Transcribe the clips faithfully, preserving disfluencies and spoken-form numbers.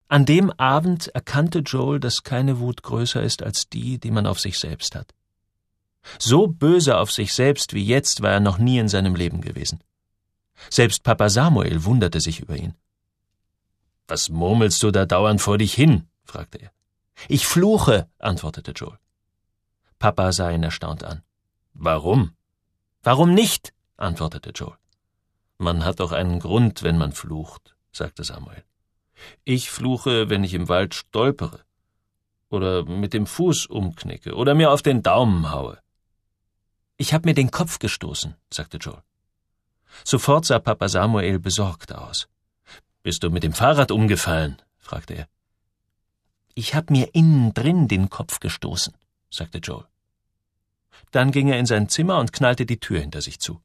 An dem Abend erkannte Joel, dass keine Wut größer ist als die, die man auf sich selbst hat. So böse auf sich selbst wie jetzt war er noch nie in seinem Leben gewesen. Selbst Papa Samuel wunderte sich über ihn. »Was murmelst du da dauernd vor dich hin?« fragte er. »Ich fluche«, antwortete Joel. Papa sah ihn erstaunt an. »Warum?« »Warum nicht?«, antwortete Joel. »Man hat doch einen Grund, wenn man flucht«, sagte Samuel. »Ich fluche, wenn ich im Wald stolpere oder mit dem Fuß umknicke oder mir auf den Daumen haue.« »Ich habe mir den Kopf gestoßen«, sagte Joel. Sofort sah Papa Samuel besorgt aus. »Bist du mit dem Fahrrad umgefallen?« fragte er. »Ich habe mir innen drin den Kopf gestoßen«, sagte Joel. Dann ging er in sein Zimmer und knallte die Tür hinter sich zu.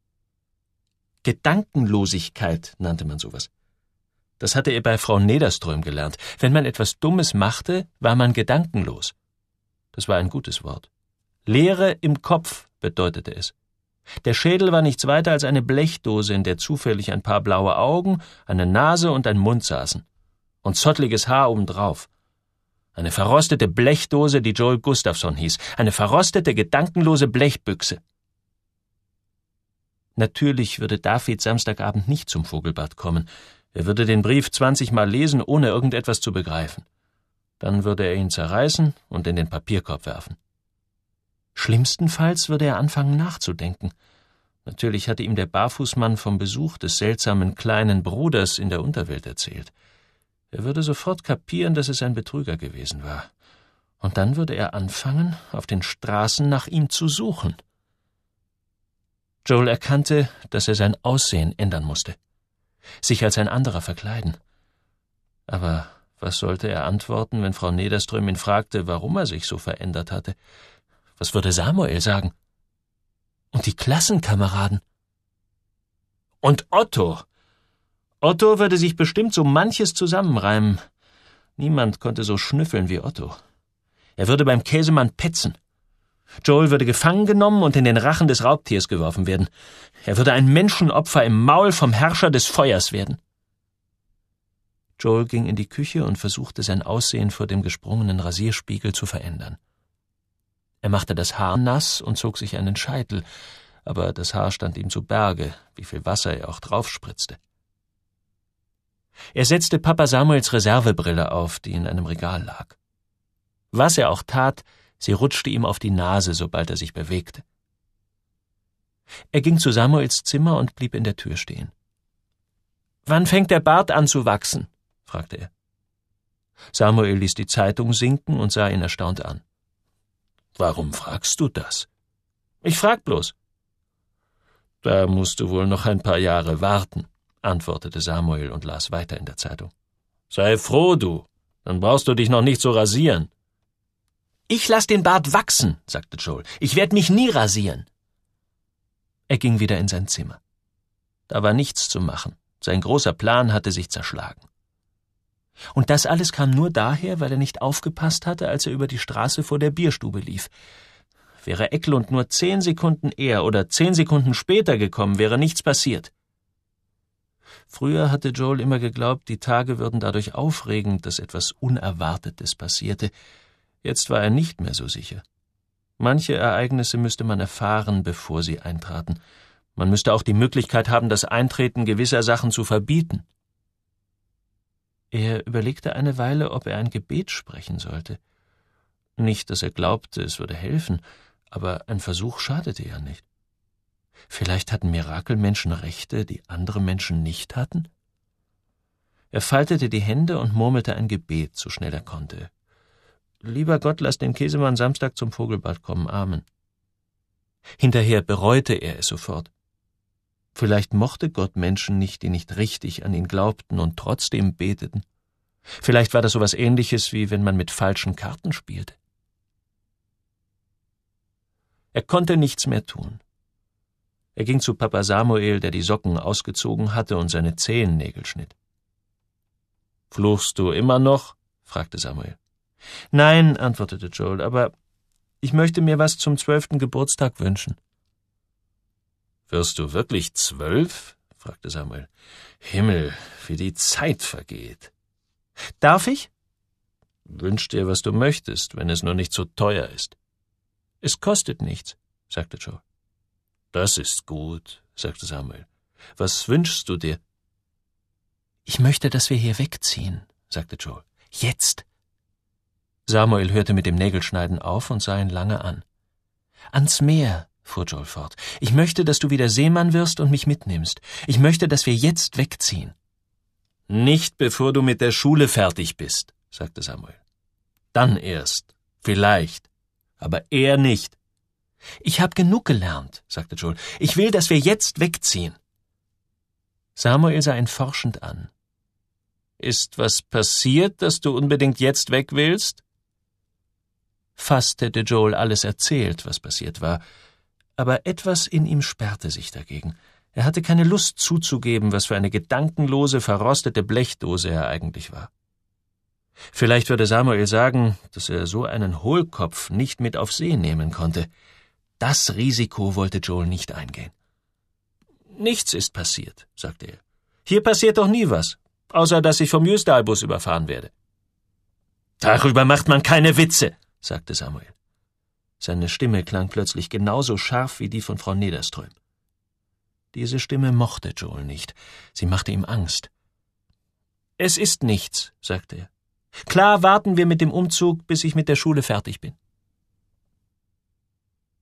Gedankenlosigkeit nannte man sowas. Das hatte er bei Frau Nederström gelernt. Wenn man etwas Dummes machte, war man gedankenlos. Das war ein gutes Wort. Leere im Kopf bedeutete es. Der Schädel war nichts weiter als eine Blechdose, in der zufällig ein paar blaue Augen, eine Nase und ein Mund saßen. Und zottliges Haar obendrauf. Eine verrostete Blechdose, die Joel Gustafsson hieß. Eine verrostete, gedankenlose Blechbüchse. Natürlich würde David Samstagabend nicht zum Vogelbad kommen. Er würde den Brief zwanzigmal lesen, ohne irgendetwas zu begreifen. Dann würde er ihn zerreißen und in den Papierkorb werfen. Schlimmstenfalls würde er anfangen nachzudenken. Natürlich hatte ihm der Barfußmann vom Besuch des seltsamen kleinen Bruders in der Unterwelt erzählt. Er würde sofort kapieren, dass es ein Betrüger gewesen war. Und dann würde er anfangen, auf den Straßen nach ihm zu suchen. Joel erkannte, dass er sein Aussehen ändern musste. Sich als ein anderer verkleiden. Aber was sollte er antworten, wenn Frau Nederström ihn fragte, warum er sich so verändert hatte? Was würde Samuel sagen? Und die Klassenkameraden? Und Otto? Otto würde sich bestimmt so manches zusammenreimen. Niemand konnte so schnüffeln wie Otto. Er würde beim Käsemann petzen. Joel würde gefangen genommen und in den Rachen des Raubtiers geworfen werden. Er würde ein Menschenopfer im Maul vom Herrscher des Feuers werden. Joel ging in die Küche und versuchte, sein Aussehen vor dem gesprungenen Rasierspiegel zu verändern. Er machte das Haar nass und zog sich einen Scheitel, aber das Haar stand ihm zu Berge, wie viel Wasser er auch draufspritzte. Er setzte Papa Samuels Reservebrille auf, die in einem Regal lag. Was er auch tat, sie rutschte ihm auf die Nase, sobald er sich bewegte. Er ging zu Samuels Zimmer und blieb in der Tür stehen. »Wann fängt der Bart an zu wachsen?« fragte er. Samuel ließ die Zeitung sinken und sah ihn erstaunt an. »Warum fragst du das?« »Ich frag bloß.« »Da musst du wohl noch ein paar Jahre warten«, antwortete Samuel und las weiter in der Zeitung. »Sei froh, du, dann brauchst du dich noch nicht so rasieren.« »Ich lass den Bart wachsen«, sagte Joel. »Ich werd mich nie rasieren.« Er ging wieder in sein Zimmer. Da war nichts zu machen. Sein großer Plan hatte sich zerschlagen. Und das alles kam nur daher, weil er nicht aufgepasst hatte, als er über die Straße vor der Bierstube lief. Wäre Eklund nur zehn Sekunden eher oder zehn Sekunden später gekommen, wäre nichts passiert. Früher hatte Joel immer geglaubt, die Tage würden dadurch aufregend, dass etwas Unerwartetes passierte. Jetzt war er nicht mehr so sicher. Manche Ereignisse müsste man erfahren, bevor sie eintraten. Man müsste auch die Möglichkeit haben, das Eintreten gewisser Sachen zu verbieten. Er überlegte eine Weile, ob er ein Gebet sprechen sollte. Nicht, dass er glaubte, es würde helfen, aber ein Versuch schadete ja nicht. Vielleicht hatten Mirakelmenschen Rechte, die andere Menschen nicht hatten? Er faltete die Hände und murmelte ein Gebet, so schnell er konnte. »Lieber Gott, lass den Käsemann Samstag zum Vogelbad kommen. Amen.« Hinterher bereute er es sofort. Vielleicht mochte Gott Menschen nicht, die nicht richtig an ihn glaubten und trotzdem beteten. Vielleicht war das sowas Ähnliches, wie wenn man mit falschen Karten spielte. Er konnte nichts mehr tun. Er ging zu Papa Samuel, der die Socken ausgezogen hatte und seine Zehennägel schnitt. »Fluchst du immer noch?« fragte Samuel. »Nein«, antwortete Joel, »aber ich möchte mir was zum zwölften Geburtstag wünschen.« »Wirst du wirklich zwölf?« fragte Samuel. »Himmel, wie die Zeit vergeht.« Darf ich? Wünsch dir, was du möchtest, wenn es nur nicht so teuer ist. Es kostet nichts, sagte Joel. Das ist gut, sagte Samuel. Was wünschst du dir? Ich möchte, dass wir hier wegziehen, sagte Joel. Jetzt. Samuel hörte mit dem Nägelschneiden auf und sah ihn lange an. Ans Meer, fuhr Joel fort. Ich möchte, dass du wieder Seemann wirst und mich mitnimmst. Ich möchte, dass wir jetzt wegziehen. Nicht, bevor du mit der Schule fertig bist, sagte Samuel. Dann erst, vielleicht, aber eher nicht. Ich habe genug gelernt, sagte Joel. Ich will, dass wir jetzt wegziehen. Samuel sah ihn forschend an. Ist was passiert, dass du unbedingt jetzt weg willst? Fast hätte Joel alles erzählt, was passiert war, aber etwas in ihm sperrte sich dagegen. Er hatte keine Lust zuzugeben, was für eine gedankenlose, verrostete Blechdose er eigentlich war. Vielleicht würde Samuel sagen, dass er so einen Hohlkopf nicht mit auf See nehmen konnte. Das Risiko wollte Joel nicht eingehen. Nichts ist passiert, sagte er. Hier passiert doch nie was, außer dass ich vom Jösdalbus überfahren werde. Darüber macht man keine Witze, sagte Samuel. Seine Stimme klang plötzlich genauso scharf wie die von Frau Nederström. Diese Stimme mochte Joel nicht. Sie machte ihm Angst. Es ist nichts, sagte er. Klar warten wir mit dem Umzug, bis ich mit der Schule fertig bin.